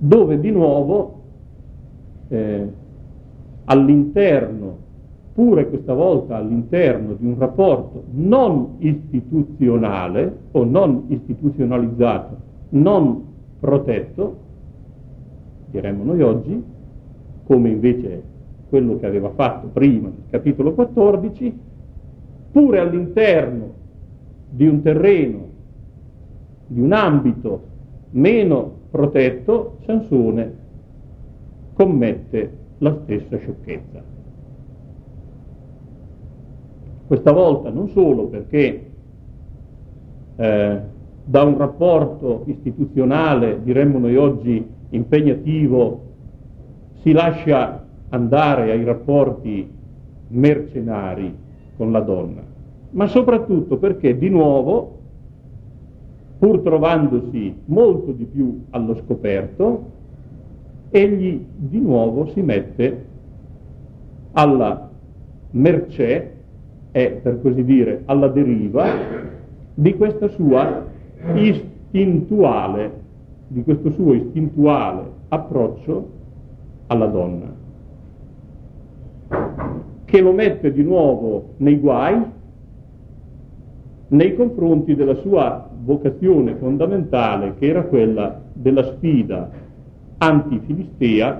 dove di nuovo all'interno, pure questa volta all'interno di un rapporto non istituzionale o non istituzionalizzato, non protetto, diremmo noi oggi, come invece quello che aveva fatto prima nel capitolo 14, pure all'interno di un terreno, di un ambito meno protetto, Sansone commette la stessa sciocchezza. Questa volta non solo perché da un rapporto istituzionale, diremmo noi oggi, impegnativo, si lascia andare ai rapporti mercenari con la donna, ma soprattutto perché di nuovo, pur trovandosi molto di più allo scoperto, egli di nuovo si mette alla mercé, per così dire, alla deriva di questa sua istintuale, di questo suo istintuale approccio alla donna, che lo mette di nuovo nei guai nei confronti della sua vocazione fondamentale, che era quella della sfida antifilistea,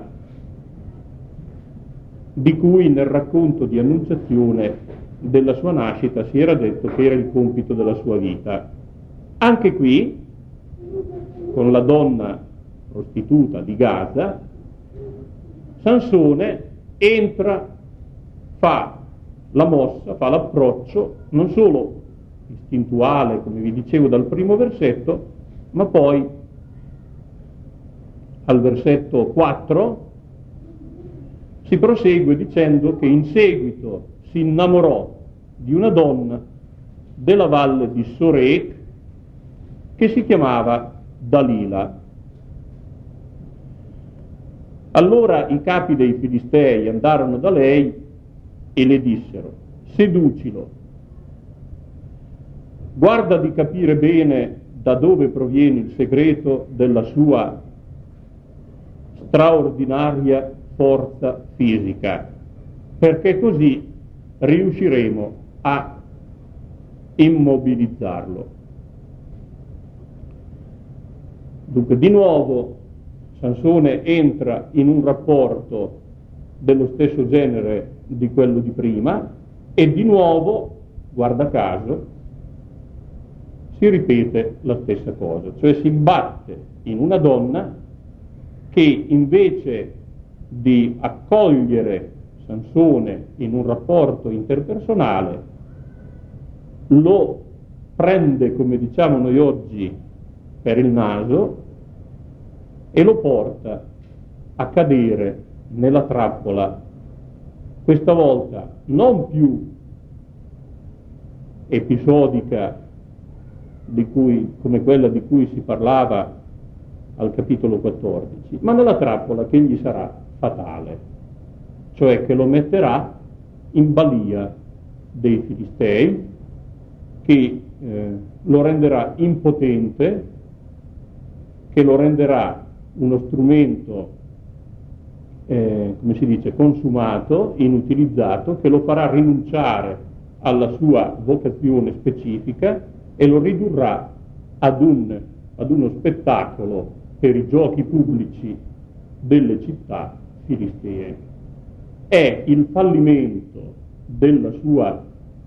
di cui nel racconto di Annunciazione della sua nascita si era detto che era il compito della sua vita. Anche qui, con la donna prostituta di Gaza, Sansone entra, fa la mossa, fa l'approccio, non solo istintuale, come vi dicevo dal primo versetto, ma poi al versetto 4 si prosegue dicendo che in seguito si innamorò di una donna della valle di Sorek che si chiamava Dalila. Allora i capi dei Filistei andarono da lei e le dissero: seducilo, guarda di capire bene da dove proviene il segreto della sua straordinaria forza fisica, perché così riusciremo a immobilizzarlo. Dunque, di nuovo Sansone entra in un rapporto dello stesso genere di quello di prima e di nuovo, guarda caso, si ripete la stessa cosa, cioè si imbatte in una donna che invece di accogliere Sansone in un rapporto interpersonale lo prende, come diciamo noi oggi, per il naso e lo porta a cadere nella trappola, questa volta non più episodica come quella di cui si parlava al capitolo 14, ma nella trappola che gli sarà fatale, cioè che lo metterà in balia dei Filistei, che lo renderà impotente, che lo renderà uno strumento, come si dice, consumato, inutilizzato, che lo farà rinunciare alla sua vocazione specifica e lo ridurrà ad uno spettacolo per i giochi pubblici delle città filistee. È il fallimento della sua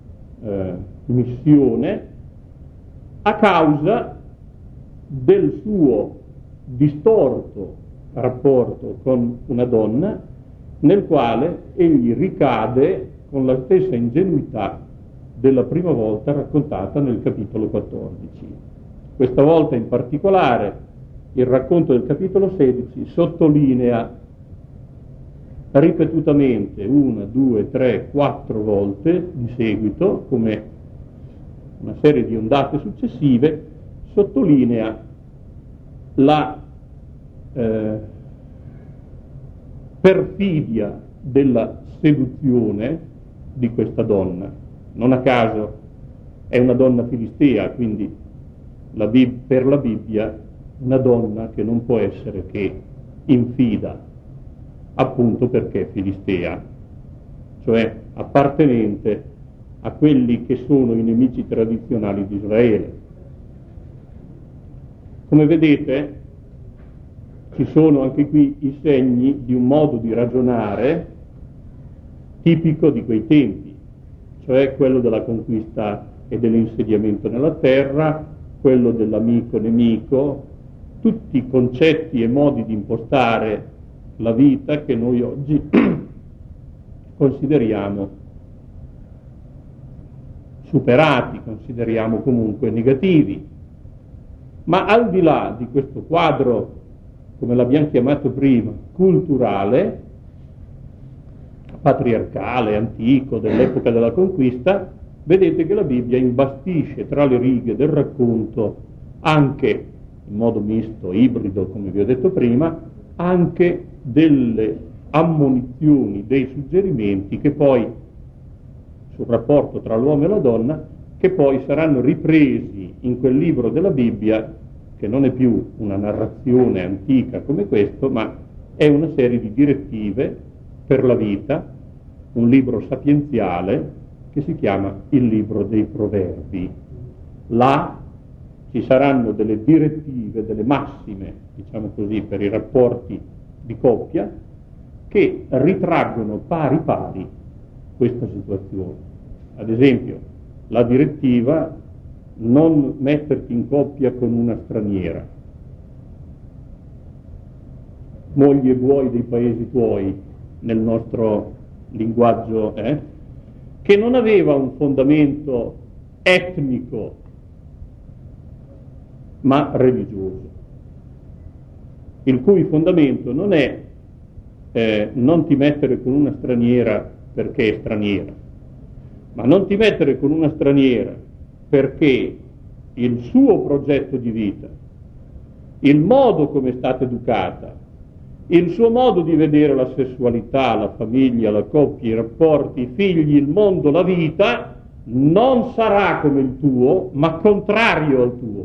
missione a causa del suo distorto rapporto con una donna, nel quale egli ricade con la stessa ingenuità della prima volta raccontata nel capitolo 14. Questa volta in particolare il racconto del capitolo 16 sottolinea ripetutamente 1, 2, 3, 4 volte di seguito, come una serie di ondate successive, sottolinea la perfidia della seduzione di questa donna. Non a caso è una donna filistea, quindi per la Bibbia una donna che non può essere che infida, appunto perché filistea, cioè appartenente a quelli che sono i nemici tradizionali di Israele. Come vedete, ci sono anche qui i segni di un modo di ragionare tipico di quei tempi, cioè quello della conquista e dell'insediamento nella terra, quello dell'amico-nemico, tutti concetti e modi di impostare la vita che noi oggi consideriamo superati, consideriamo comunque negativi. Ma al di là di questo quadro, come l'abbiamo chiamato prima, culturale, patriarcale, antico, dell'epoca della conquista, vedete che la Bibbia imbastisce tra le righe del racconto, anche in modo misto, ibrido, come vi ho detto prima, anche delle ammonizioni, dei suggerimenti che poi, sul rapporto tra l'uomo e la donna, che poi saranno ripresi in quel libro della Bibbia, che non è più una narrazione antica come questo, ma è una serie di direttive per la vita, un libro sapienziale che si chiama il libro dei Proverbi. Là ci saranno delle direttive, delle massime, diciamo così, per i rapporti di coppia, che ritraggono pari pari questa situazione. Ad esempio, la direttiva non metterti in coppia con una straniera, moglie buoi dei paesi tuoi, nel nostro linguaggio, che non aveva un fondamento etnico, ma religioso, il cui fondamento non è non ti mettere con una straniera perché è straniera, ma non ti mettere con una straniera perché il suo progetto di vita, il modo come è stata educata, il suo modo di vedere la sessualità, la famiglia, la coppia, i rapporti, i figli, il mondo, la vita, non sarà come il tuo, ma contrario al tuo.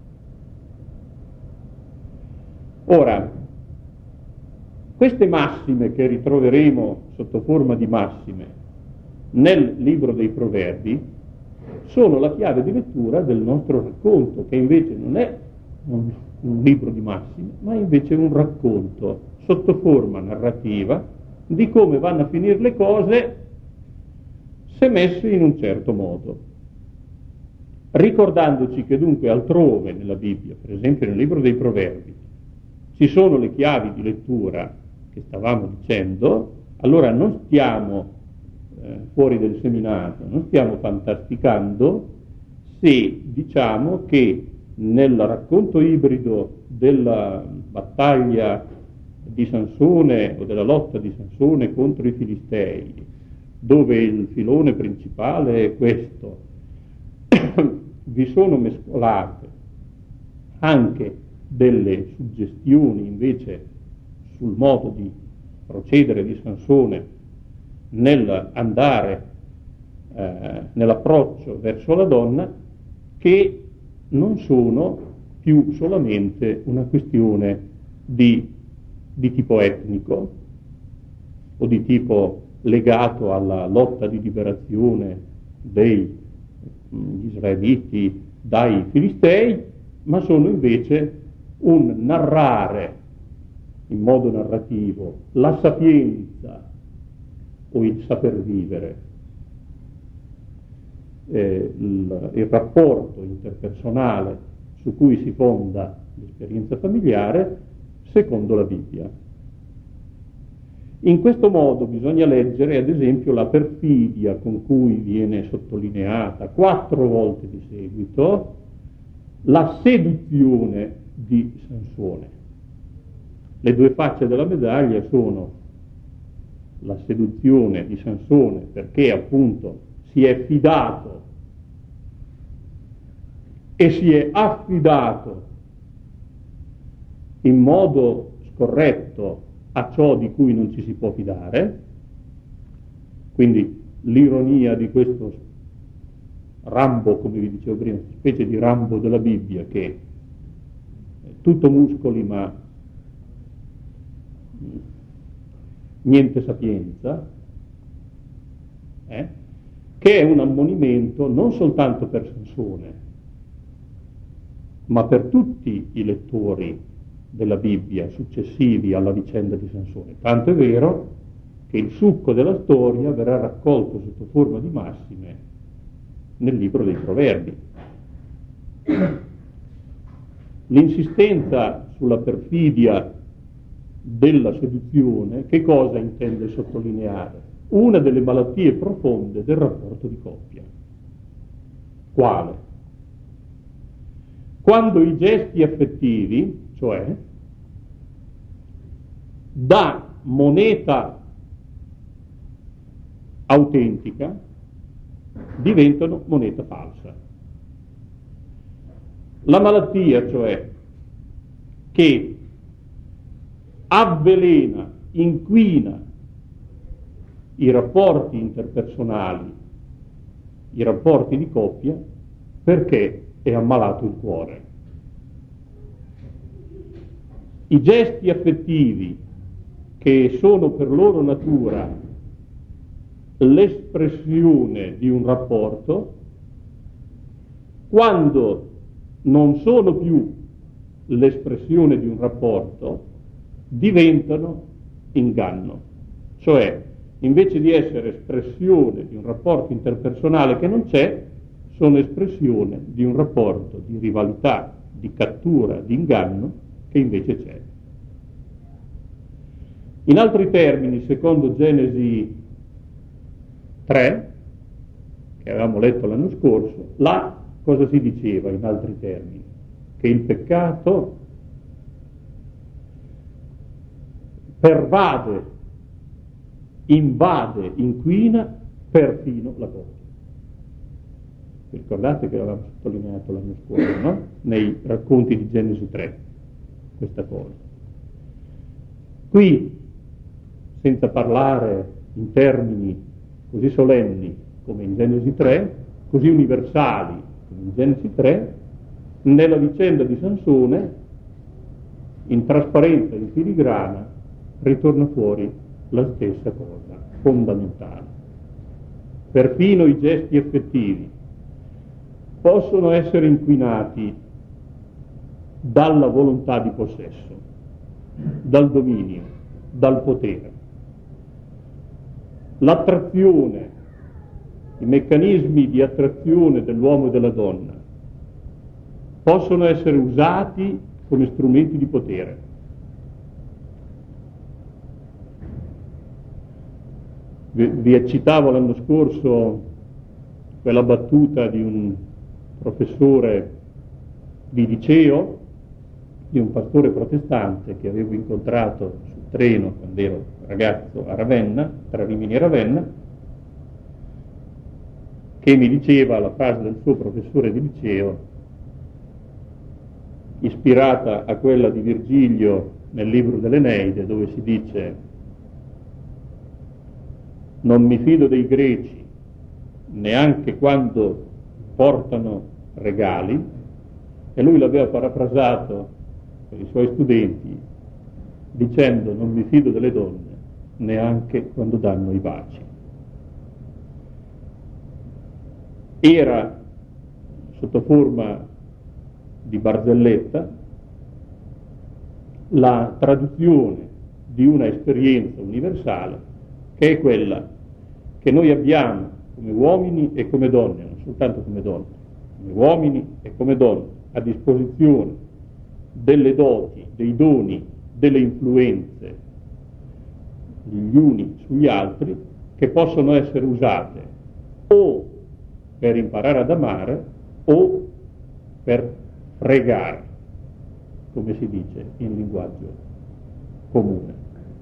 Ora, queste massime che ritroveremo sotto forma di massime nel libro dei Proverbi sono la chiave di lettura del nostro racconto, che invece non è un libro di massime, ma invece un racconto sotto forma narrativa di come vanno a finire le cose se messe in un certo modo. Ricordandoci che dunque altrove nella Bibbia, per esempio nel libro dei Proverbi, ci sono le chiavi di lettura che stavamo dicendo, allora non stiamo fuori del seminato, non stiamo fantasticando se diciamo che nel racconto ibrido della battaglia di Sansone o della lotta di Sansone contro i Filistei, dove il filone principale è questo, vi sono mescolate anche delle suggestioni invece sul modo di procedere di Sansone nell'andare nell'approccio verso la donna, che non sono più solamente una questione di tipo etnico o di tipo legato alla lotta di liberazione degli israeliti dai filistei, ma sono invece un narrare in modo narrativo la sapienza o il saper vivere, il rapporto interpersonale su cui si fonda l'esperienza familiare secondo la Bibbia. In questo modo bisogna leggere ad esempio la perfidia con cui viene sottolineata 4 volte di seguito la seduzione di Sansone. Le 2 facce della medaglia sono la seduzione di Sansone perché appunto si è fidato e si è affidato in modo scorretto a ciò di cui non ci si può fidare, quindi l'ironia di questo Rambo, come vi dicevo prima, una specie di Rambo della Bibbia che è tutto muscoli ma niente sapienza, che è un ammonimento non soltanto per Sansone, ma per tutti i lettori della Bibbia successivi alla vicenda di Sansone. Tanto è vero che il succo della storia verrà raccolto sotto forma di massime nel libro dei Proverbi. L'insistenza sulla perfidia della seduzione, che cosa intende sottolineare? Una delle malattie profonde del rapporto di coppia. Quale? Quando i gesti affettivi, cioè da moneta autentica, diventano moneta falsa. La malattia, cioè, che avvelena, inquina i rapporti interpersonali, i rapporti di coppia, perché è ammalato il cuore. I gesti affettivi, che sono per loro natura l'espressione di un rapporto, quando non sono più l'espressione di un rapporto, diventano inganno. Cioè, invece di essere espressione di un rapporto interpersonale che non c'è, sono espressione di un rapporto di rivalità, di cattura, di inganno che invece c'è. In altri termini, secondo Genesi 3, che avevamo letto l'anno scorso, là cosa si diceva in altri termini? Che il peccato pervade, invade, inquina perfino la coppia. Vi ricordate che l'avevamo sottolineato l'anno scorso, no? Nei racconti di Genesi 3, questa cosa. Qui, senza parlare in termini così solenni come in Genesi 3, così universali come in Genesi 3, nella vicenda di Sansone, in trasparenza, in filigrana, ritorna fuori la stessa cosa fondamentale. Perfino i gesti effettivi possono essere inquinati dalla volontà di possesso, dal dominio, dal potere. L'attrazione, i meccanismi di attrazione dell'uomo e della donna possono essere usati come strumenti di potere. Vi citavo l'anno scorso quella battuta di un professore di liceo, di un pastore protestante che avevo incontrato sul treno quando ero ragazzo a Ravenna, tra Rimini e Ravenna, che mi diceva la frase del suo professore di liceo, ispirata a quella di Virgilio nel libro dell'Eneide, dove si dice: non mi fido dei greci neanche quando portano regali, e lui l'aveva parafrasato per i suoi studenti dicendo: non mi fido delle donne neanche quando danno i baci. Era sotto forma di barzelletta la traduzione di una esperienza universale, che è quella che noi abbiamo come uomini e come donne, non soltanto come donne, come uomini e come donne, a disposizione delle doti, dei doni, delle influenze gli uni sugli altri, che possono essere usate o per imparare ad amare o per fregare, come si dice in linguaggio comune.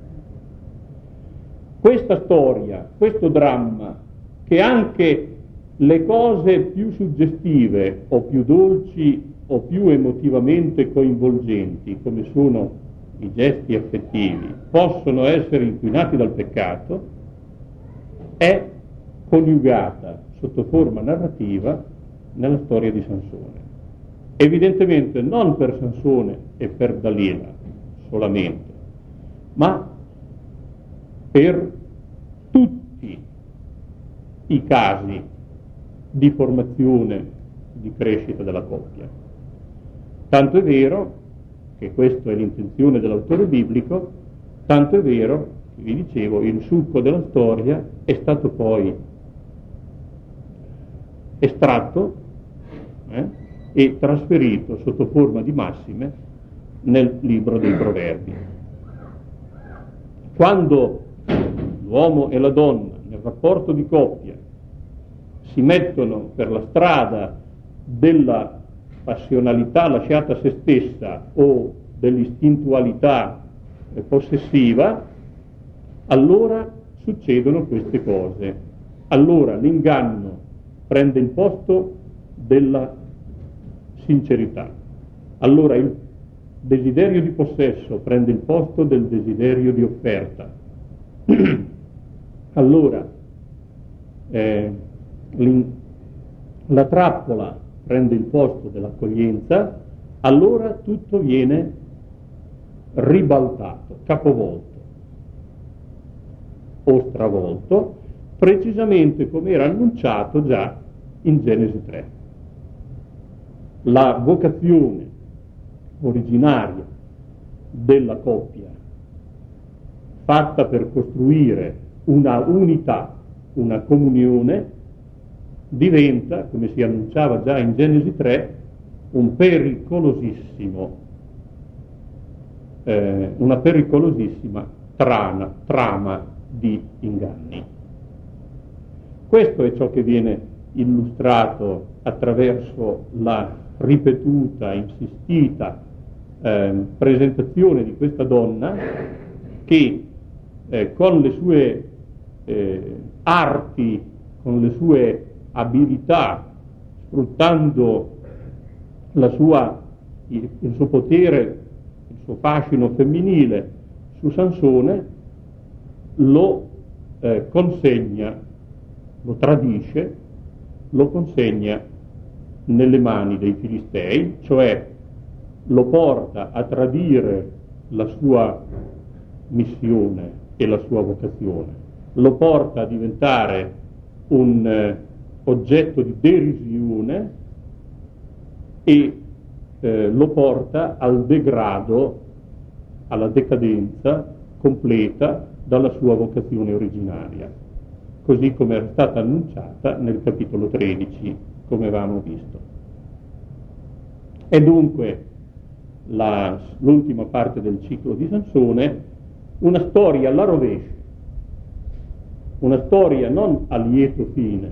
Questa storia, questo dramma, che anche le cose più suggestive o più dolci o più emotivamente coinvolgenti, come sono i gesti affettivi, possono essere inquinati dal peccato, è coniugata sotto forma narrativa nella storia di Sansone. Evidentemente non per Sansone e per Dalila solamente, ma per tutti i casi di formazione, di crescita della coppia. Tanto è vero che questa è l'intenzione dell'autore biblico, tanto è vero che, vi dicevo, il succo della storia è stato poi estratto e trasferito sotto forma di massime nel libro dei Proverbi. Quando l'uomo e la donna nel rapporto di coppia si mettono per la strada della passionalità lasciata a se stessa o dell'istintualità possessiva, allora succedono queste cose. Allora l'inganno prende il posto della sincerità. Allora il desiderio di possesso prende il posto del desiderio di offerta. Allora la trappola prende il posto dell'accoglienza, allora tutto viene ribaltato, capovolto o stravolto, precisamente come era annunciato già in Genesi 3. La vocazione originaria della coppia, fatta per costruire una unità, una comunione, diventa, come si annunciava già in Genesi 3, una pericolosissima trama di inganni. Questo è ciò che viene illustrato attraverso la ripetuta, insistita presentazione di questa donna che con le sue arti, con le sue abilità, sfruttando il suo potere, il suo fascino femminile su Sansone, lo consegna, lo tradisce, lo consegna nelle mani dei Filistei, cioè lo porta a tradire la sua missione e la sua vocazione, lo porta a diventare un oggetto di derisione e lo porta al degrado, alla decadenza completa dalla sua vocazione originaria, così come era stata annunciata nel capitolo 13, come avevamo visto. E dunque l'ultima parte del ciclo di Sansone, una storia alla rovescia, una storia non a lieto fine,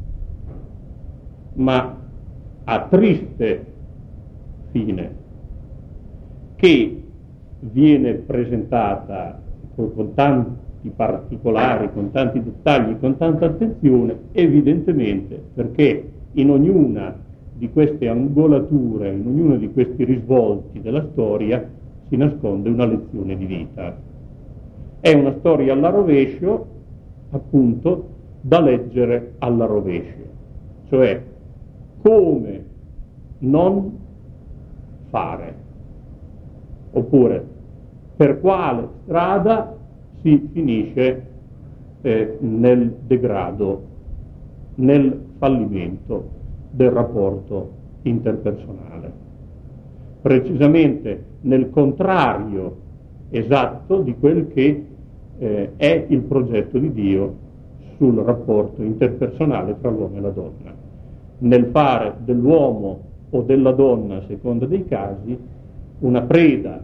ma a triste fine, che viene presentata con tanti particolari, con tanti dettagli, con tanta attenzione, evidentemente perché in ognuna di queste angolature, in ognuno di questi risvolti della storia si nasconde una lezione di vita. È una storia alla rovescio, appunto, da leggere alla rovescio, cioè come non fare, oppure per quale strada si finisce nel degrado, nel fallimento del rapporto interpersonale, precisamente nel contrario esatto di quel che è il progetto di Dio sul rapporto interpersonale tra l'uomo e la donna, nel fare dell'uomo o della donna, a seconda dei casi, una preda,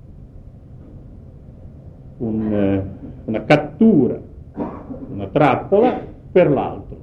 una cattura, una trappola per l'altro,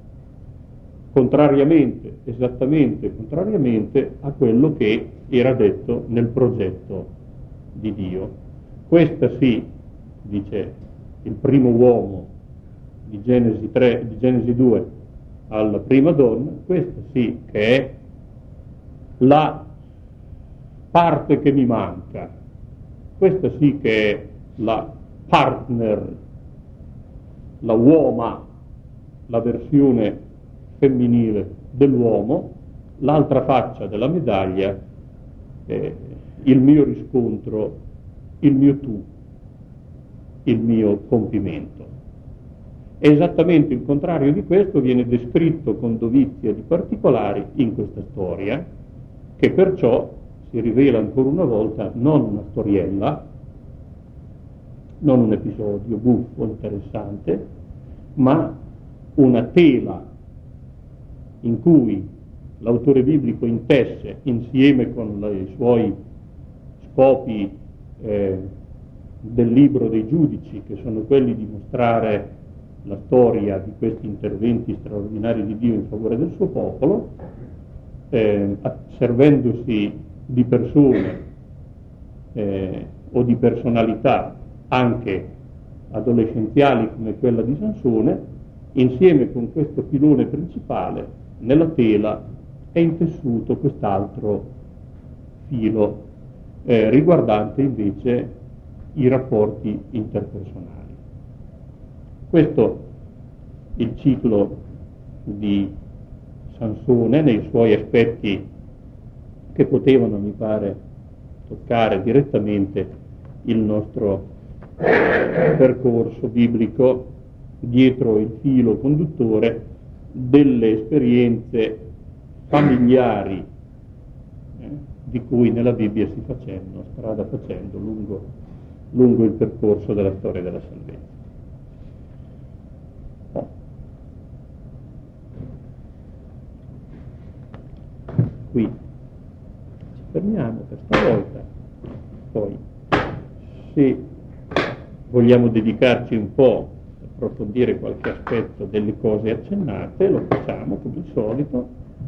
esattamente contrariamente a quello che era detto nel progetto di Dio. Questa sì, dice il primo uomo di Genesi 3, di Genesi 2 alla prima donna, questa sì che è la parte che mi manca, questa sì che è la partner, la uoma, la versione femminile dell'uomo, l'altra faccia della medaglia, il mio riscontro, il mio tu, il mio compimento. Esattamente il contrario di questo viene descritto con dovizia di particolari in questa storia, che perciò si rivela ancora una volta non una storiella, non un episodio buffo, interessante, ma una tela in cui l'autore biblico intesse, insieme con i suoi scopi del libro dei giudici, che sono quelli di mostrare la storia di questi interventi straordinari di Dio in favore del suo popolo, servendosi di persone o di personalità anche adolescenziali come quella di Sansone, insieme con questo filone principale, nella tela è intessuto quest'altro filo riguardante invece i rapporti interpersonali. Questo è il ciclo di Sansone nei suoi aspetti che potevano, mi pare, toccare direttamente il nostro percorso biblico dietro il filo conduttore delle esperienze familiari di cui nella Bibbia si fa cenno, strada facendo, lungo il percorso della storia della salvezza. Qui ci fermiamo per stavolta, poi se vogliamo dedicarci un po' a approfondire qualche aspetto delle cose accennate, lo facciamo come al solito.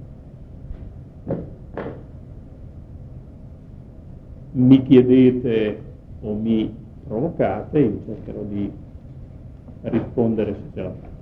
Mi chiedete o mi provocate, io cercherò di rispondere se ce la faccio.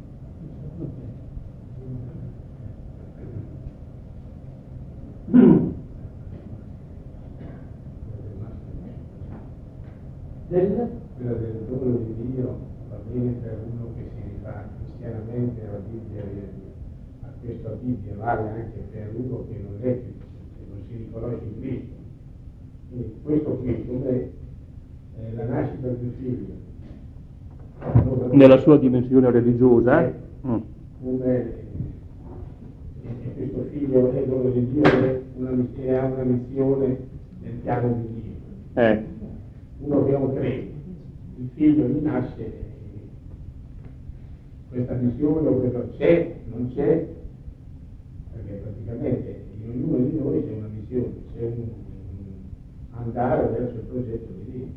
Quella del dono di Dio va bene per uno che si rifà cristianamente alla Bibbia, a questa Bibbia, vale anche per uno che non è cristiano, che non si riconosce in Cristo. Quindi questo qui, come la nascita del figlio, nella sua dimensione religiosa, come questo figlio è dono di Dio, ha una missione nel piano di Dio. Uno che non crede, il figlio gli nasce, questa missione o quello c'è, non c'è, perché praticamente in ognuno di noi c'è una missione, c'è un andare verso il progetto di Dio.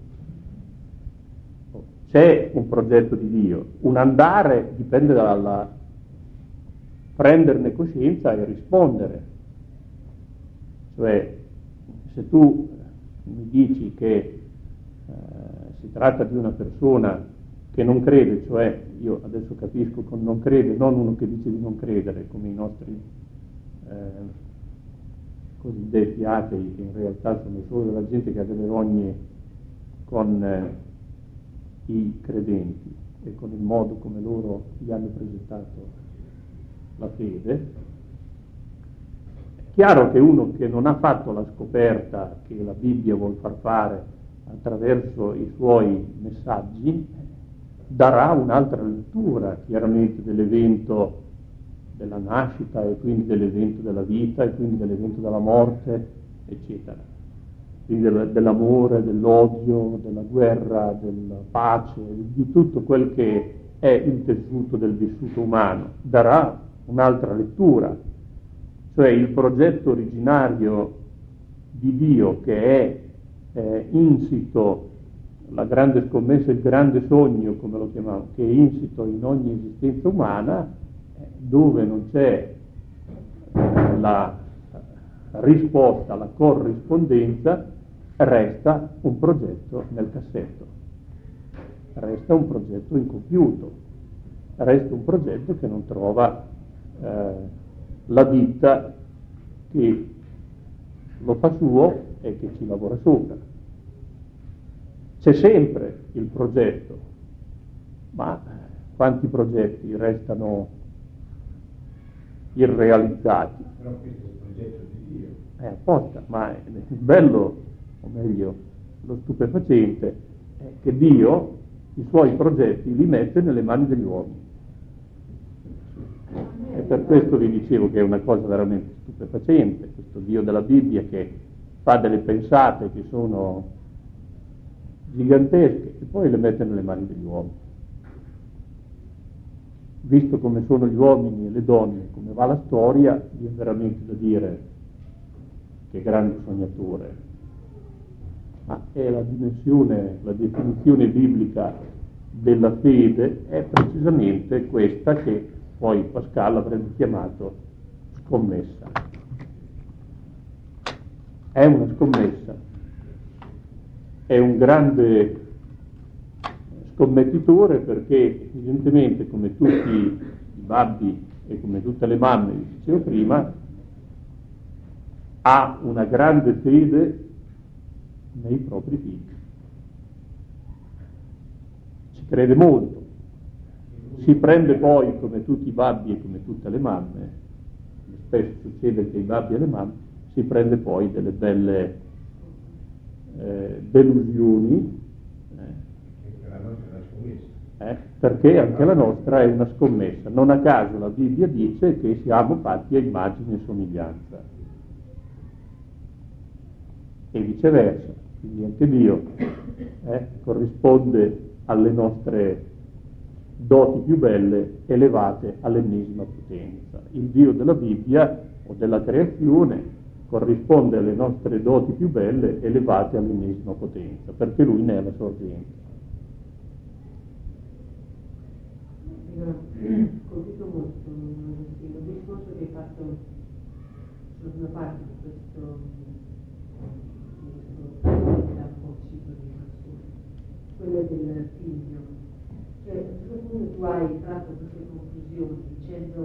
C'è un progetto di Dio, un andare dipende dalla prenderne coscienza e rispondere. Cioè, se tu mi dici che si tratta di una persona che non crede, cioè io adesso capisco con non crede, non uno che dice di non credere come i nostri cosiddetti atei, che in realtà sono solo della gente che ha delle rogne con i credenti e con il modo come loro gli hanno presentato la fede. È chiaro che uno che non ha fatto la scoperta che la Bibbia vuol far fare attraverso i suoi messaggi darà un'altra lettura chiaramente dell'evento della nascita e quindi dell'evento della vita e quindi dell'evento della morte, eccetera. Quindi dell'amore, dell'odio, della guerra, della pace, di tutto quel che è il tessuto del vissuto umano. Darà un'altra lettura, cioè il progetto originario di Dio che è insito, la grande scommessa, il grande sogno, come lo chiamiamo, che è insito in ogni esistenza umana, dove non c'è la risposta, la corrispondenza, resta un progetto nel cassetto, resta un progetto incompiuto, resta un progetto che non trova la ditta che lo fa suo e che ci lavora sopra. C'è sempre il progetto, ma quanti progetti restano irrealizzati? Però questo è il progetto di Dio. È apposta, ma il bello, o meglio, lo stupefacente, è che Dio i suoi progetti li mette nelle mani degli uomini. E per questo vi dicevo che è una cosa veramente stupefacente, questo Dio della Bibbia che fa delle pensate che sono gigantesche e poi le mette nelle mani degli uomini. Visto come sono gli uomini e le donne, come va la storia, viene veramente da dire che grande sognatore. Ma è la dimensione, la definizione biblica della fede è precisamente questa che poi Pascal avrebbe chiamato scommessa. È una scommessa, è un grande scommettitore perché evidentemente come tutti i babbi e come tutte le mamme, vi dicevo prima, ha una grande fede nei propri figli. Ci crede molto. Si prende poi, come tutti i babbi e come tutte le mamme, spesso succede che i babbi e le mamme, si prende poi delle belle delusioni, perché anche la nostra è una scommessa. Non a caso la Bibbia dice che siamo fatti a immagine e somiglianza. E viceversa, quindi anche Dio corrisponde alle nostre doti più belle elevate all'ennesima potenza. Il Dio della Bibbia o della creazione corrisponde alle nostre doti più belle elevate all'ennesima potenza, perché Lui ne è la sorgente. Mi ha colpito molto il discorso che hai fatto su una parte di questo ciclo di persone, quello del figlio. Cioè, a un certo punto tu hai tratto queste conclusioni dicendo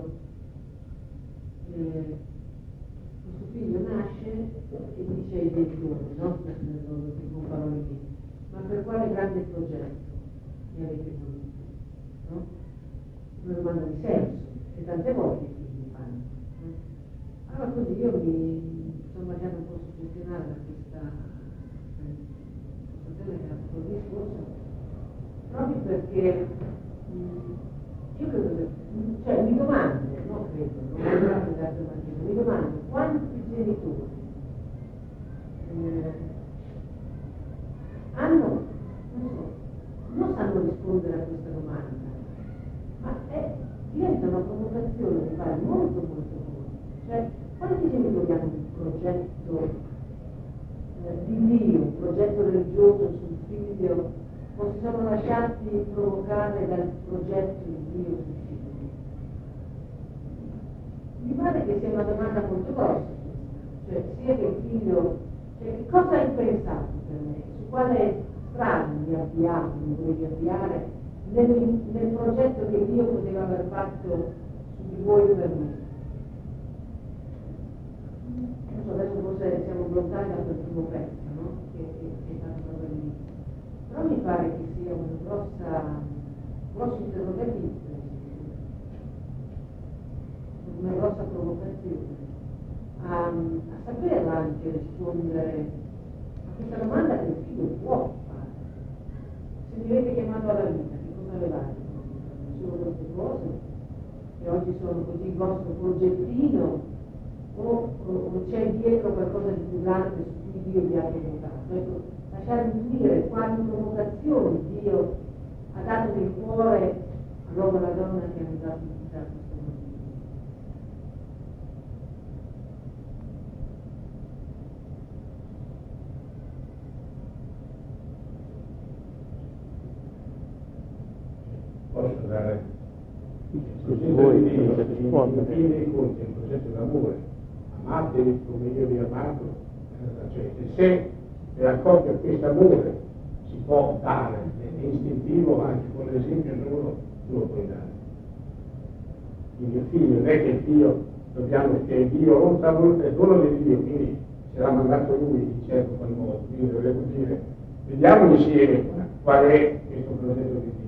questo figlio nasce e dice ai genitori, no? Con parole mie, ma per quale grande progetto mi avete voluto? No? Una domanda di senso, che tante volte i figli fanno. Allora così io mi sono lasciata un po' suggestionare da questa cosa che ha fatto il discorso, proprio perché io credo che, cioè mi domando, non credo, mi domando quanti genitori hanno, non sanno rispondere a questa domanda, ma diventa una provocazione di fare molto molto molto. Cioè, quanti genitori hanno un progetto di Dio, un progetto religioso sul figlio, o si sono lasciati provocare dal progetto di Dio sul figlio? Mi pare che sia una domanda molto grossa, cioè sia che il figlio, cioè che cosa hai pensato per me, su quale strada mi volevi avviare nel progetto che Dio poteva aver fatto su di voi per me. Adesso forse siamo lontani da quel primo pezzo, no? Che è stato proprio all'inizio. Però mi pare che sia un grosso interrogativo, una grossa provocazione a sapere anche rispondere a questa domanda che il figlio può fare. Se mi avete chiamato alla vita, che cosa avevate? Solo queste cose che oggi sono così il vostro progettino, o c'è dietro qualcosa di più grande su cui Dio vi ha provocato? Ecco, lasciarmi dire quali provocazioni Dio ha dato nel cuore all'uomo e alla donna che hanno dato vita a questo mondo. Posso dare il progetto d'amore, amatevi come io vi ho amato, cioè se per accogliere questo amore si può dare, è istintivo anche con l'esempio loro, tu lo puoi dare. Quindi il figlio non è che il figlio dobbiamo che Dio non sa volere, è dono di Dio, quindi ce l'ha mandato lui in certo qual modo, quindi dovevo dire vediamo insieme qual è questo progetto di Dio.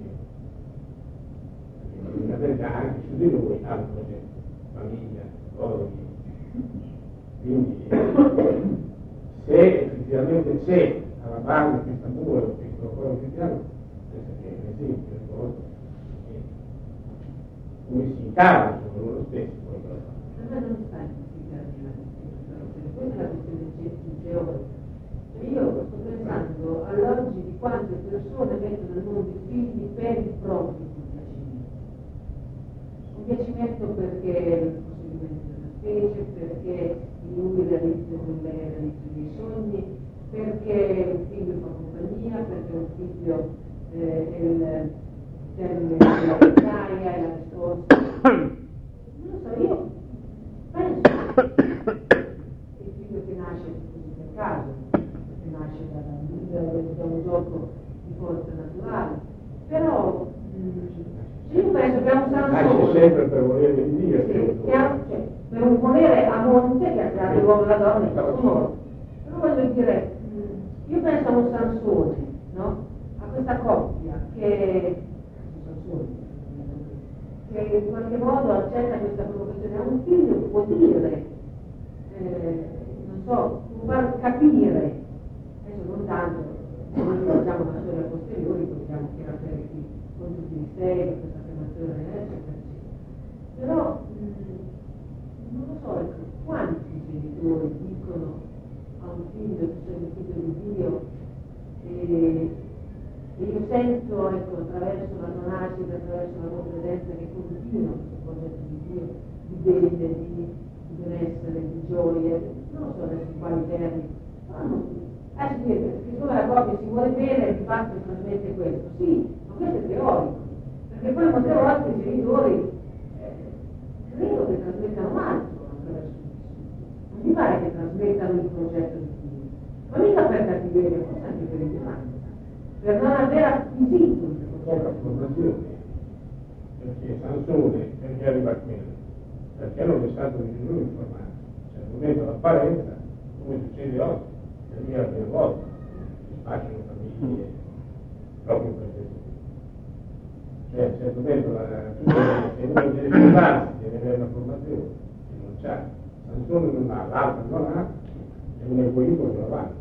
La verità anche su di noi ha un progetto, famiglia, loro. Quindi se effettivamente c'è alla base questo amore, questo cuore cristiano, penso che è un esempio di cosa, come si incarna sono loro stessi poi però. A me non sta in questa è la questione teorica. Io sto pensando all'oggi di quante persone mettono al mondo i figli per il proprio compiacimento. Compiacimento perché il possedimento della specie, perché lui realizza con lei realizza i miei sogni, perché un figlio fa compagnia, perché un figlio è il termine della vecchiaia, è la risposta. Non lo so, io penso che il figlio che nasce così per caso, che nasce da un gioco di forza naturale, però io penso che è un Nasce Sansone sempre per volere di Dio, cioè, per un volere a monte che ha creato l'uomo e la donna in questo modo. Però voglio dire, io penso a un Sansone, no? A questa coppia che in qualche modo accetta questa provocazione. A un figlio può dire, non so, può far capire, adesso non tanto, noi facciamo una storia posteriore, possiamo tirare qui con tutti i misteri, questa affermazione, eccetera, eccetera. Però, non lo so, ecco, quanti genitori dicono a un figlio che sei il figlio di Dio e io sento, ecco, attraverso la monastica, attraverso la loro presenza che continua questo progetto di Dio, di bene, di benessere, di gioia, non so adesso in quali termini, perché siccome la coppia si vuole bene, di fatto trasmette questo, sì, ma questo è teorico, perché poi molte volte i genitori credo che trasmettano altro attraverso il vissuto, non mi pare che trasmettano il progetto di Dio, ma mica per cattiveria, forse anche per ignoranza, per non aver acquisito il poca formazione, perché Sansone, perché arriva a quello? Perché non è stato nemmeno informato, cioè al momento dell'apparenza, come succede oggi, che lui la prima volta, si spacciano famiglie, proprio per questo. Cioè, a un certo momento, se uno deve sposarsi, deve avere una formazione, che non c'ha. Sansone non ha, l'altra non ha, e un egoismo che lo va.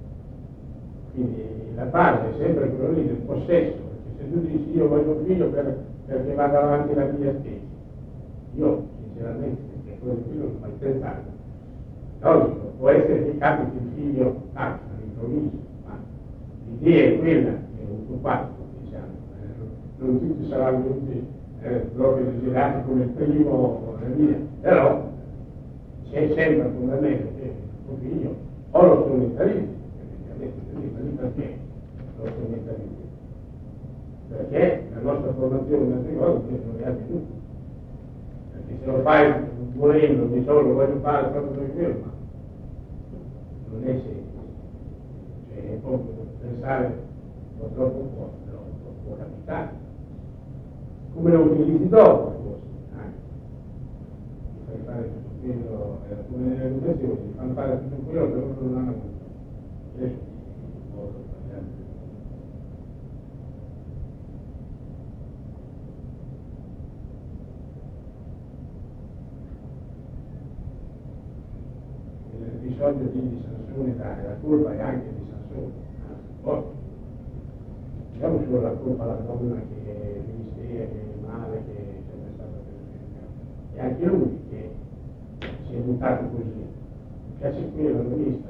Quindi la base è sempre quello lì del possesso, perché se tu dici io voglio un figlio perché vada avanti la via stessa, io sinceramente, perché quello qui non ho mai pensato. Logico, può essere che capiti il figlio all'improvviso, ma l'idea è quella che è un tuo fatto, diciamo, non tutti saranno venuti proprio desiderati come il primo o la via, però c'è sempre un fondamento che il tuo figlio o lo strumentalizzi, perché lo strumentalizzi? Perché la nostra formazione matrimonio non è avvenuta. Perché se lo fai volendo, diciamo lo voglio fare proprio per quello, ma non è semplice. Cioè è proprio pensare purtroppo può capitare. Come lo utilizzi dopo, forse, anche. Ti fai fare tutto quello, come nelle educazioni, ti fanno fare tutto quello che loro non hanno avuto. Adesso molto sbagliato. Nell'episodio di Sansone dai, la colpa è anche di Sansone, poi diciamo solo la colpa alla donna che è ministera, che è male, che è sempre stata per e anche lui che si è buttato così, piace qui l'evangelista,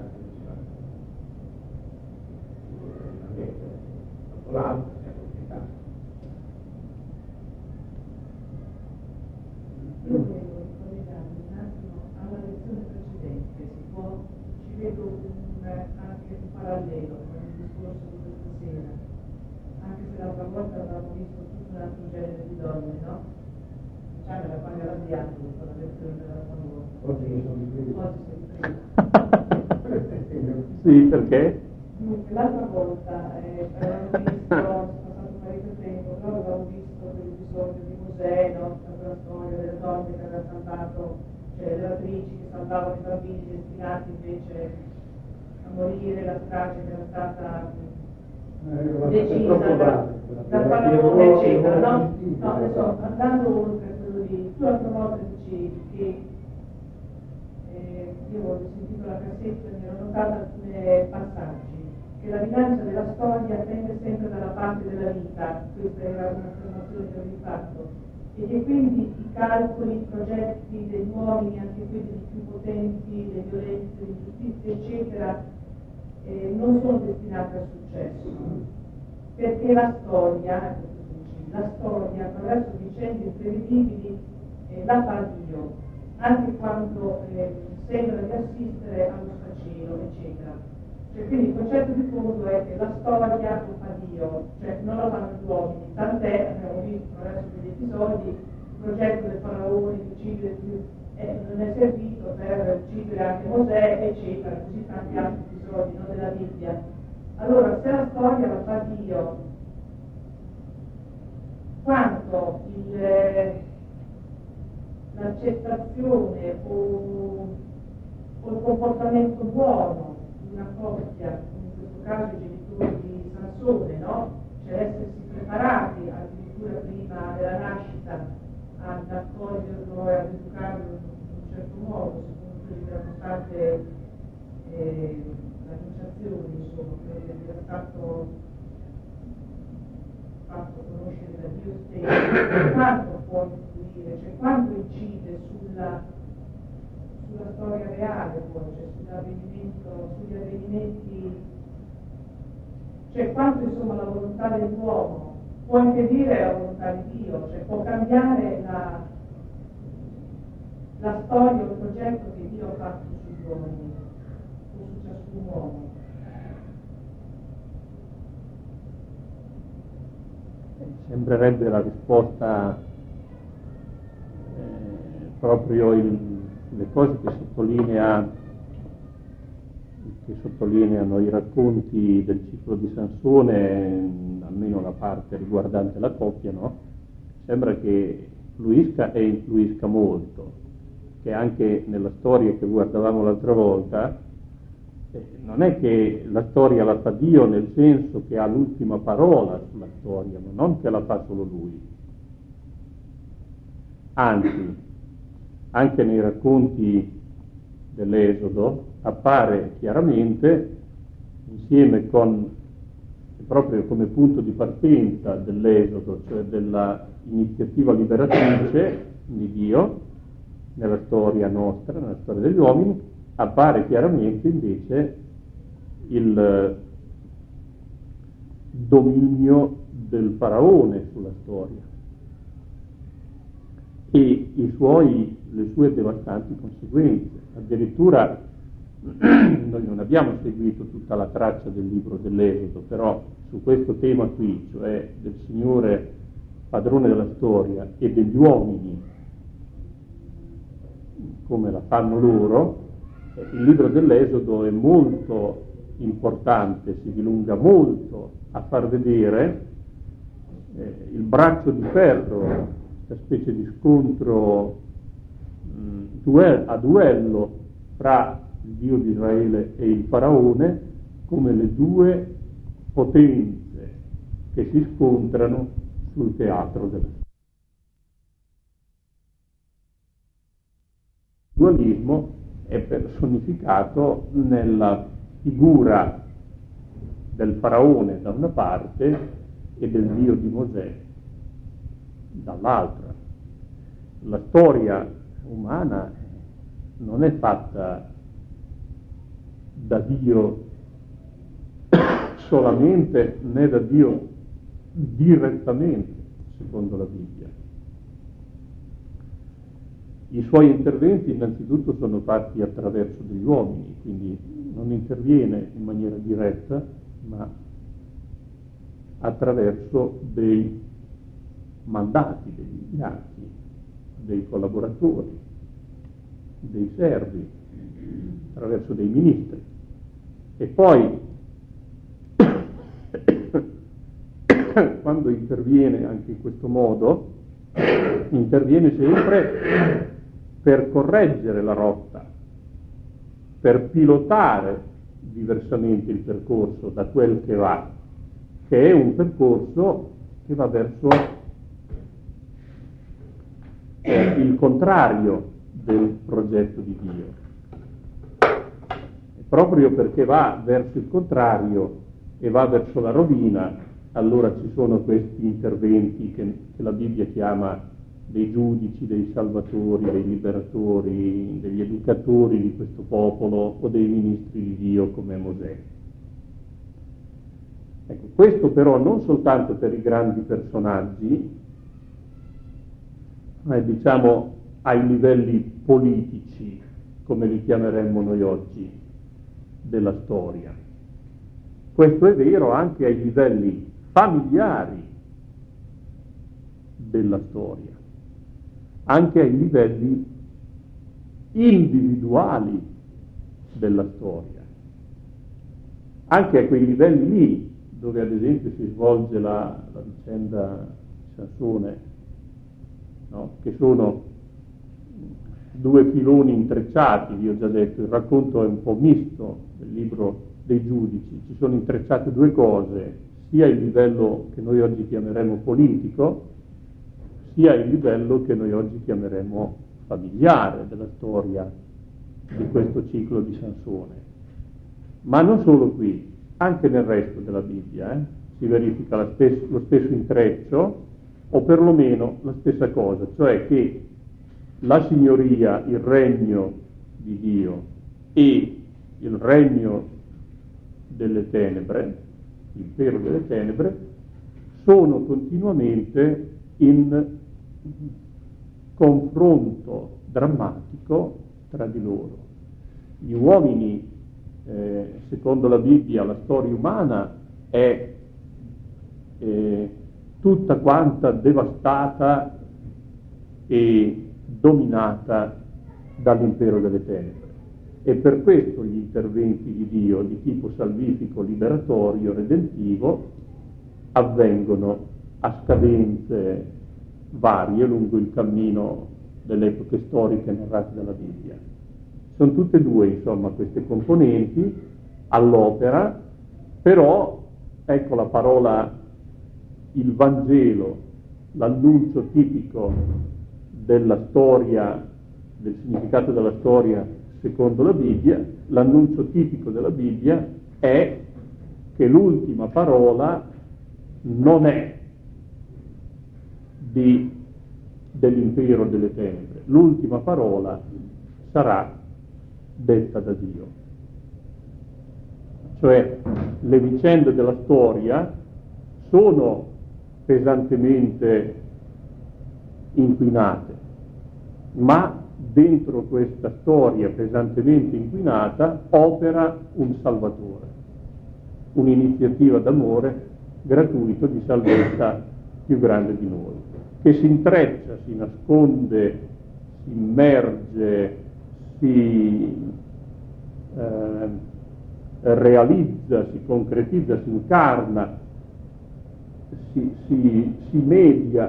dopo l'altro si è approfittato. Io volevo collegarmi un attimo alla lezione precedente, ci vedo anche un parallelo con il discorso di questa sera, anche se l'altra volta avevamo visto tutto un altro genere di donne, no? Diciamo era quando era avviato dopo la lezione della paura. Oggi sono di più. Oggi sono di più. Sì, perché? L'altra volta avevamo visto, è passato parecchio tempo, però avevamo visto l'episodio di Mosè, no? La storia delle donne che aveva salvato, cioè le attrici che salvavano i bambini destinati invece a morire, la strage che era stata decisa dal padrone, eccetera, no? No, adesso andando oltre quello lì, tu l'altra volta dicevi che io ho sentito la cassetta e mi ero notata alcuni passaggi che che la bilancia della storia tende sempre dalla parte della vita, questa era un'affermazione che avevi fatto, e che quindi i calcoli, i progetti degli uomini, anche quelli più potenti, le violenze, le ingiustizie, eccetera, non sono destinati al successo, perché la storia attraverso vicende imprevedibili la fa Dio, anche quando sembra di assistere allo sfacelo, eccetera. Cioè, quindi il concetto di fondo è che la storia lo fa Dio, cioè non lo fanno gli uomini, tant'è, abbiamo visto attraverso degli episodi, il progetto del faraone di uccidere non è servito per uccidere anche Mosè, eccetera, così tanti altri episodi, no, della Bibbia. Allora, se la storia la fa Dio, quanto l'accettazione o il comportamento buono di una coppia, in questo caso i genitori di Sansone, no? Cioè essersi preparati addirittura prima della nascita ad accoglierlo e ad educarlo in un certo modo, secondo quelli che erano state l'annunciazione, insomma, quello che era stato fatto conoscere da Dio stesso, quanto può influire, cioè quanto incide sulla storia reale, poi, cioè sugli avvenimenti, cioè quanto insomma la volontà dell'uomo può impedire la volontà di Dio, cioè può cambiare la storia o il progetto che Dio ha fatto sugli uomini o su ciascun uomo. Sembrerebbe la risposta proprio le cose che sottolineano i racconti del ciclo di Sansone, almeno la parte riguardante la coppia, no? Sembra che fluisca e influisca molto, che anche nella storia che guardavamo l'altra volta non è che la storia la fa Dio nel senso che ha l'ultima parola sulla storia, ma non che la fa solo Lui. Anzi, anche nei racconti dell'Esodo appare chiaramente, insieme con, proprio come punto di partenza dell'Esodo, cioè della iniziativa liberatrice di Dio, nella storia nostra, nella storia degli uomini, appare chiaramente invece il dominio del faraone sulla storia e le sue devastanti conseguenze. Addirittura noi non abbiamo seguito tutta la traccia del libro dell'Esodo, però su questo tema qui, cioè del Signore padrone della storia e degli uomini come la fanno loro, il libro dell'Esodo è molto importante, si dilunga molto a far vedere il braccio di ferro, questa specie di scontro a duello fra il Dio di Israele e il faraone, come le due potenze che si scontrano sul teatro del dualismo. È personificato nella figura del faraone da una parte e del Dio di Mosè dall'altra. La storia umana non è fatta da Dio solamente, né da Dio direttamente, secondo la Bibbia. I suoi interventi innanzitutto sono fatti attraverso degli uomini, quindi non interviene in maniera diretta, ma attraverso dei mandati, degli inviati, dei collaboratori, dei servi, attraverso dei ministri. E poi, quando interviene anche in questo modo, interviene sempre per correggere la rotta, per pilotare diversamente il percorso da quel che va, che è un percorso che va verso il contrario del progetto di Dio. E proprio perché va verso il contrario e va verso la rovina, allora ci sono questi interventi che la Bibbia chiama dei giudici, dei salvatori, dei liberatori, degli educatori di questo popolo o dei ministri di Dio come Mosè. Ecco, questo però non soltanto per i grandi personaggi, ma diciamo ai livelli politici, come li chiameremmo noi oggi, della storia. Questo è vero anche ai livelli familiari della storia, anche ai livelli individuali della storia, anche a quei livelli lì dove ad esempio si svolge la vicenda Sansone, no? Che sono due filoni intrecciati, vi ho già detto, il racconto è un po' misto del libro dei giudici, ci sono intrecciate due cose, sia il livello che noi oggi chiameremo politico, sia il livello che noi oggi chiameremo familiare della storia di questo ciclo di Sansone. Ma non solo qui, anche nel resto della Bibbia si verifica lo stesso intreccio, o perlomeno la stessa cosa, cioè che la signoria, il regno di Dio e il regno delle tenebre, l'impero delle tenebre, sono continuamente in confronto drammatico tra di loro. Gli uomini, secondo la Bibbia, la storia umana è tutta quanta devastata e dominata dall'impero delle tenebre. E per questo gli interventi di Dio di tipo salvifico, liberatorio, redentivo avvengono a scadenze varie lungo il cammino delle epoche storiche narrate dalla Bibbia. Sono tutte e due, insomma, queste componenti all'opera, però ecco la parola, il Vangelo, l'annuncio tipico della storia, del significato della storia secondo la Bibbia, l'annuncio tipico della Bibbia è che l'ultima parola non è dell'impero delle tenebre, l'ultima parola sarà detta da Dio. Cioè le vicende della storia sono pesantemente inquinate, ma dentro questa storia pesantemente inquinata opera un Salvatore, un'iniziativa d'amore gratuito di salvezza più grande di noi, che si intreccia, si nasconde, si immerge, si realizza, si concretizza, si incarna, si media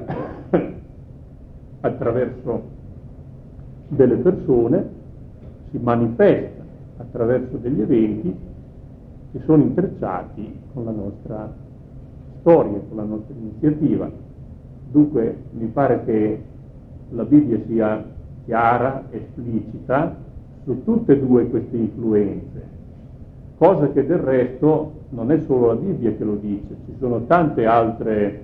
attraverso delle persone, si manifesta attraverso degli eventi che sono intrecciati con la nostra storia, con la nostra iniziativa. Dunque mi pare che la Bibbia sia chiara, esplicita su tutte e due queste influenze, cosa che del resto non è solo la Bibbia che lo dice, ci sono tante altre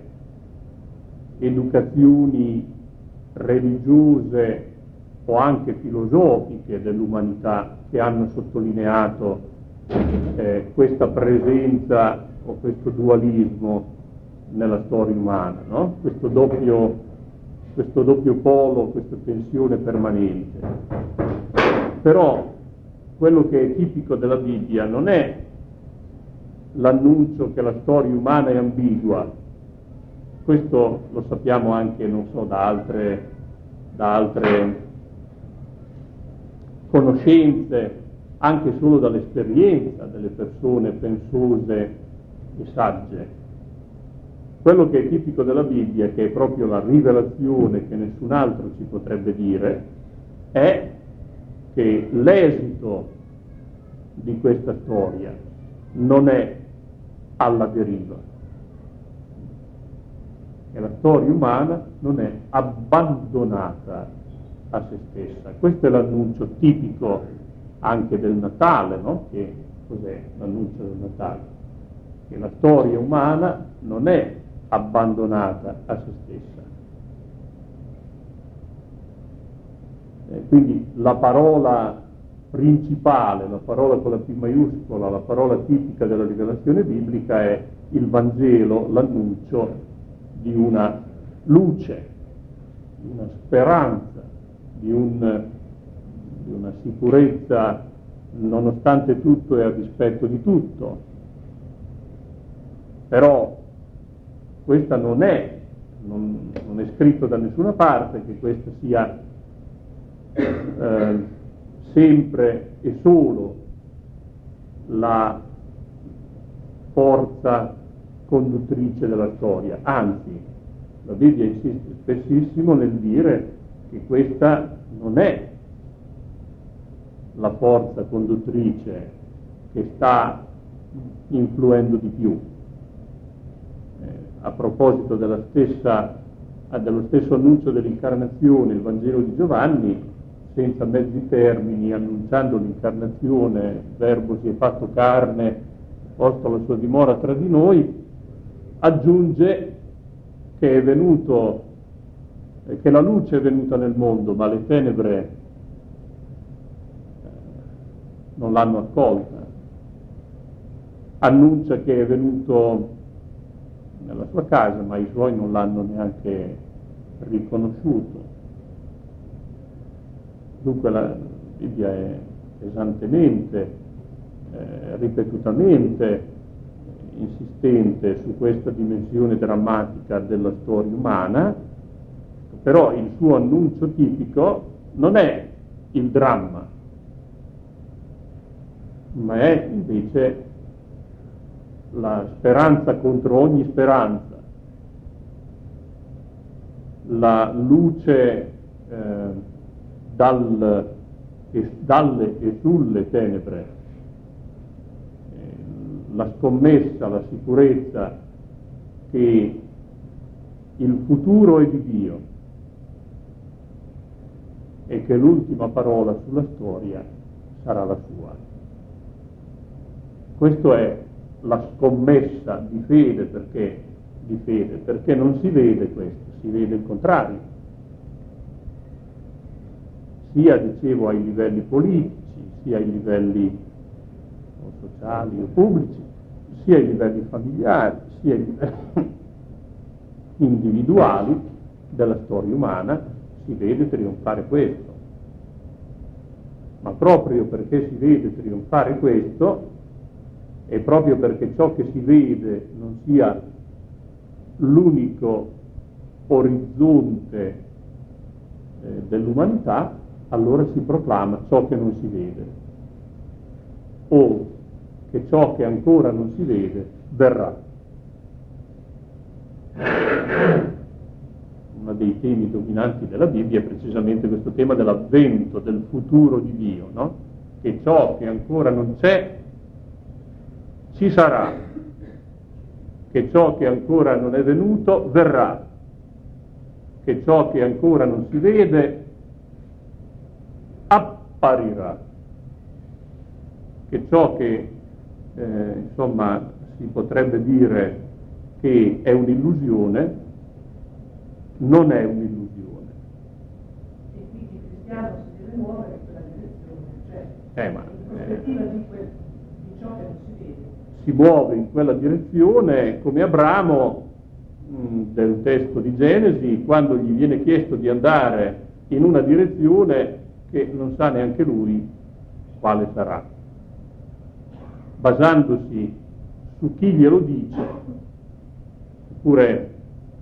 educazioni religiose o anche filosofiche dell'umanità che hanno sottolineato questa presenza o questo dualismo nella storia umana, no? Questo doppio polo, questa tensione permanente. Però quello che è tipico della Bibbia non è l'annuncio che la storia umana è ambigua, questo lo sappiamo anche, non so, da altre conoscenze, anche solo dall'esperienza delle persone pensose e sagge. Quello che è tipico della Bibbia, che è proprio la rivelazione che nessun altro ci potrebbe dire, è che l'esito di questa storia non è alla deriva, e la storia umana non è abbandonata a se stessa. Questo è l'annuncio tipico anche del Natale, no? Che cos'è l'annuncio del Natale? che la storia umana non è abbandonata a se stessa. Quindi la parola principale, la parola con la P maiuscola, la parola tipica della rivelazione biblica è il Vangelo, l'annuncio di una luce, di una speranza, di una sicurezza nonostante tutto e a dispetto di tutto. Però questa non è scritto da nessuna parte che questa sia sempre e solo la forza conduttrice della storia, anzi la Bibbia insiste spessissimo nel dire che questa non è la forza conduttrice che sta influendo di più. A proposito dello stesso annuncio dell'incarnazione, il Vangelo di Giovanni, senza mezzi termini, annunciando l'incarnazione, il Verbo si è fatto carne, posto la sua dimora tra di noi, aggiunge che è venuto, che la luce è venuta nel mondo, ma le tenebre non l'hanno accolta. Annuncia che è venuto nella sua casa, ma i suoi non l'hanno neanche riconosciuto. Dunque la Bibbia è pesantemente, ripetutamente insistente su questa dimensione drammatica della storia umana, però il suo annuncio tipico non è il dramma, ma è invece la speranza contro ogni speranza, la luce dalle e sulle tenebre, la scommessa, la sicurezza che il futuro è di Dio e che l'ultima parola sulla storia sarà la sua. Questo è la scommessa di fede, perché non si vede questo, si vede il contrario. Sia, dicevo, ai livelli politici, sia ai livelli sociali o pubblici, sia ai livelli familiari, sia ai livelli individuali della storia umana, si vede trionfare questo. Ma proprio perché si vede trionfare questo, e proprio perché ciò che si vede non sia l'unico orizzonte dell'umanità, allora si proclama ciò che non si vede, o che ciò che ancora non si vede verrà. Uno dei temi dominanti della Bibbia è precisamente questo tema dell'avvento, del futuro di Dio, no? Che ciò che ancora non c'è ci sarà, che ciò che ancora non è venuto verrà, che ciò che ancora non si vede apparirà, che ciò che insomma si potrebbe dire che è un'illusione non è un'illusione. E quindi il cristiano si deve muovere in quella direzione, cioè in prospettiva di ciò che non si vede. Si muove in quella direzione come Abramo del testo di Genesi, quando gli viene chiesto di andare in una direzione che non sa neanche lui quale sarà, basandosi su chi glielo dice, oppure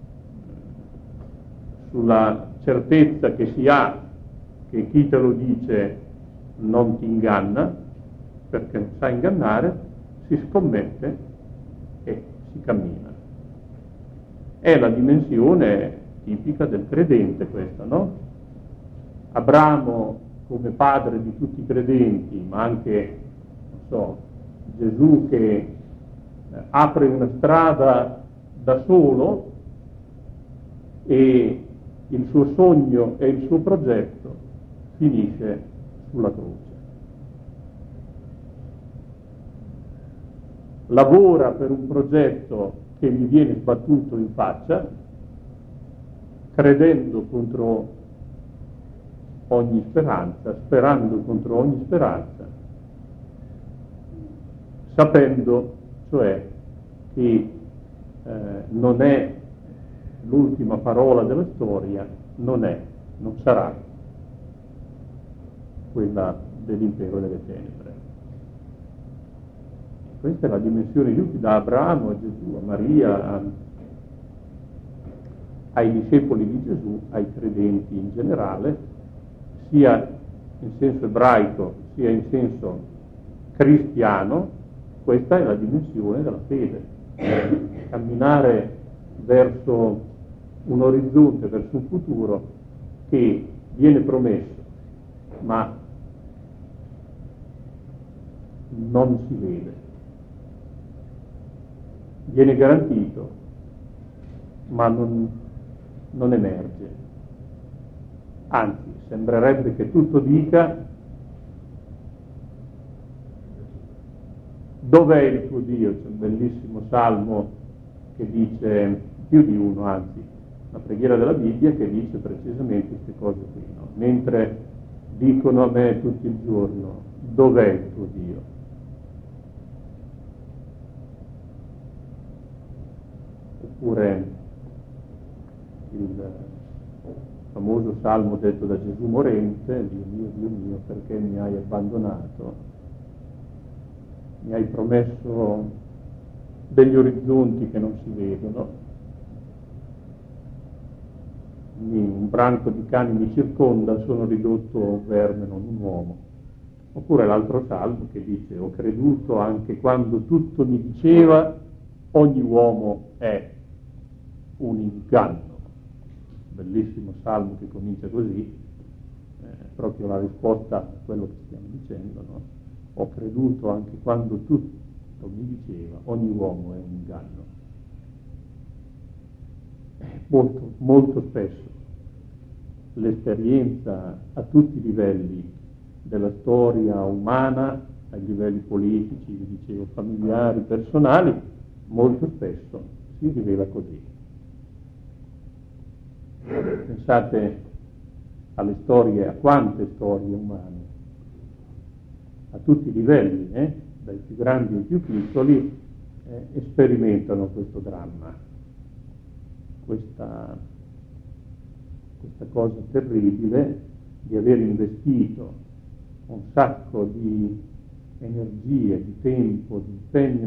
sulla certezza che si ha che chi te lo dice non ti inganna, perché non sa ingannare, si scommette e si cammina. È la dimensione tipica del credente questa, no? Abramo come padre di tutti i credenti, ma anche, non so, Gesù che apre una strada da solo e il suo sogno e il suo progetto finisce sulla croce. lavora per un progetto che gli viene sbattuto in faccia, credendo contro ogni speranza, sperando contro ogni speranza, sapendo cioè che non è l'ultima parola della storia, non sarà quella dell'impero delle tenebre. Questa è la dimensione di tutti, da Abramo a Gesù, a Maria, ai discepoli di Gesù, ai credenti in generale, sia in senso ebraico sia in senso cristiano. Questa è la dimensione della fede, camminare verso un orizzonte, verso un futuro che viene promesso ma non si vede, viene garantito ma non emerge, anzi sembrerebbe che tutto dica: dov'è il tuo Dio? C'è un bellissimo salmo che dice, più di uno anzi, una preghiera della Bibbia che dice precisamente queste cose qui, no? Mentre dicono a me tutto il giorno: dov'è il tuo Dio? Oppure il famoso salmo detto da Gesù morente: Dio mio, perché mi hai abbandonato? Mi hai promesso degli orizzonti che non si vedono, un branco di cani mi circonda, sono ridotto un verme, non un uomo. Oppure l'altro salmo che dice: ho creduto anche quando tutto mi diceva ogni uomo è un inganno. Bellissimo salmo che comincia così, proprio la risposta a quello che stiamo dicendo, no? Ho creduto anche quando tutto mi diceva ogni uomo è un inganno. Molto, molto spesso l'esperienza a tutti i livelli della storia umana, ai livelli politici, vi dicevo, familiari, personali, molto spesso si rivela così. Pensate alle storie, a quante storie umane, a tutti i livelli, dai più grandi ai più piccoli, sperimentano questo dramma, questa cosa terribile di aver investito un sacco di energie, di tempo, di impegno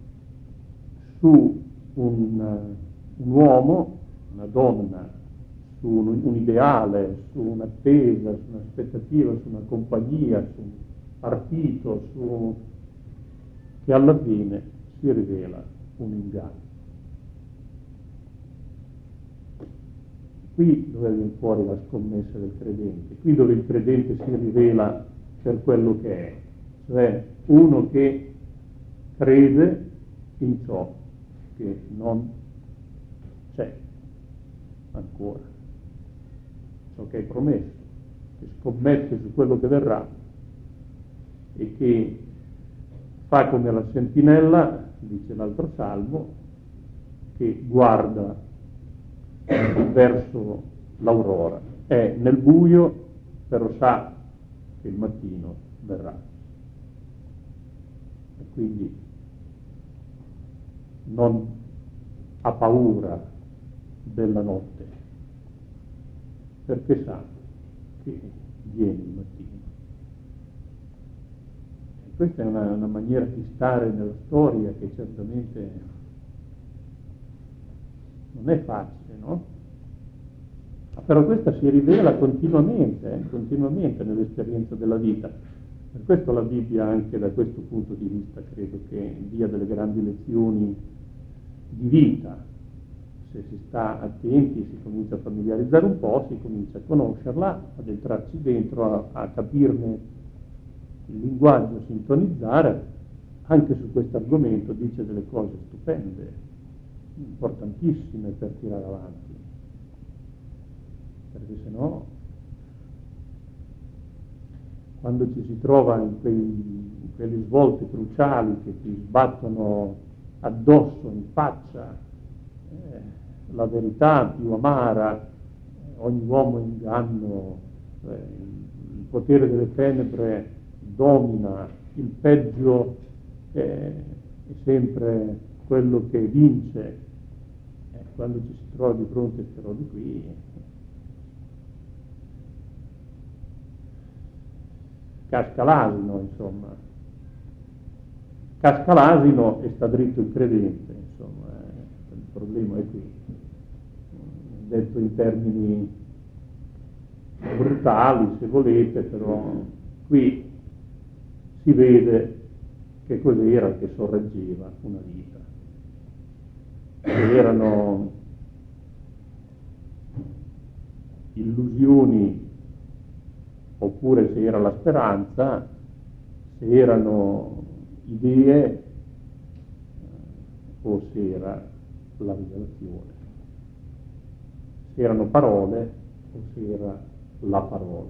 su un uomo, una donna, su un ideale, su un'attesa, su un'aspettativa, su una compagnia, su un partito, che alla fine si rivela un inganno. Qui dove viene fuori la scommessa del credente, qui dove il credente si rivela per quello che è, cioè uno che crede in ciò che non c'è ancora, ciò che è promesso, che scommette su quello che verrà e che fa come la sentinella, dice l'altro salmo, che guarda verso l'aurora, è nel buio però sa che il mattino verrà, e quindi non ha paura della notte perché sa che viene il mattino. E questa è una maniera di stare nella storia che certamente non è facile, no? Però questa si rivela continuamente nell'esperienza della vita. Per questo la Bibbia, anche da questo punto di vista, credo che dia delle grandi lezioni di vita. Se si sta attenti, si comincia a familiarizzare un po', si comincia a conoscerla, ad entrarci dentro, a capirne il linguaggio, a sintonizzare. Anche su questo argomento dice delle cose stupende, importantissime per tirare avanti, perché se no quando ci si trova in quelle svolte cruciali che ti sbattono addosso, in faccia, la verità più amara, ogni uomo è inganno, il potere delle tenebre domina, il peggio è sempre quello che vince. Quando ci si trova di fronte a queste robe qui, casca l'asino, insomma. Casca l'asino e sta dritto il credente, insomma, il problema è qui. Detto in termini brutali, se volete, però qui si vede che cos'era che sorreggeva una vita. Se erano illusioni oppure se era la speranza, se erano idee o se era la rivelazione, se erano parole o se era la parola.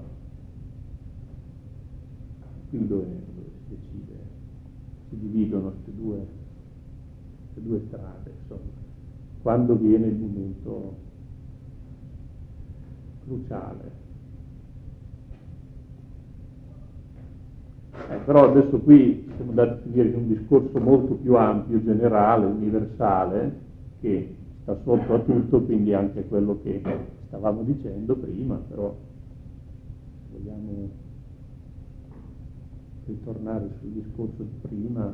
Qui dove si decide, si dividono queste due strade, insomma, quando viene il momento cruciale. Però adesso qui siamo andati a finire un discorso molto più ampio, generale, universale, che sta sotto a tutto, quindi anche quello che stavamo dicendo prima, però vogliamo ritornare sul discorso di prima,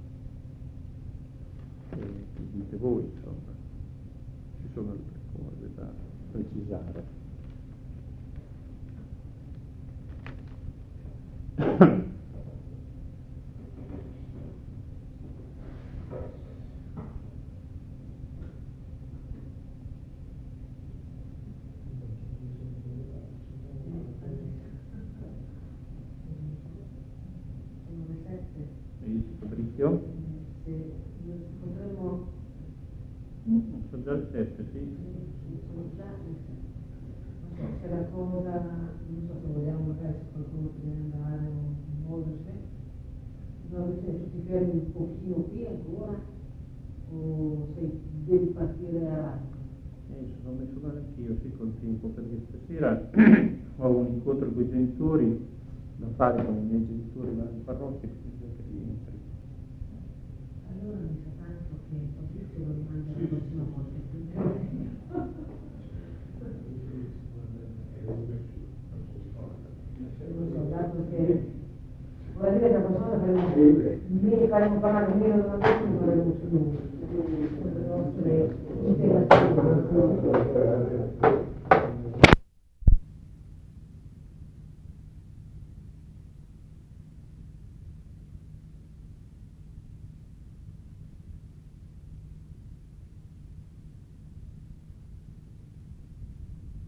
dite voi, insomma, ci sono altre cose da precisare. Fabrizio? Potremmo... Sono già le 7, sì. Sono già le 7. Se la cosa, non so se vogliamo magari se qualcuno deve andare o muoversi, dobbiamo essere tutti fermi un pochino qui ancora, o se devi partire avanti? Sono messo male anch'io, sì, col tempo, perché stasera ho un incontro con i genitori da fare con i miei genitori là in parrocchia, quindi che rientri. Allora mi sa tanto che Fabrizio lo rimanda la prossima volta. Non so, dato che vuol dire che la prossima volta faremo parlare meno di una cosa, non faremo più le nostre integrazioni.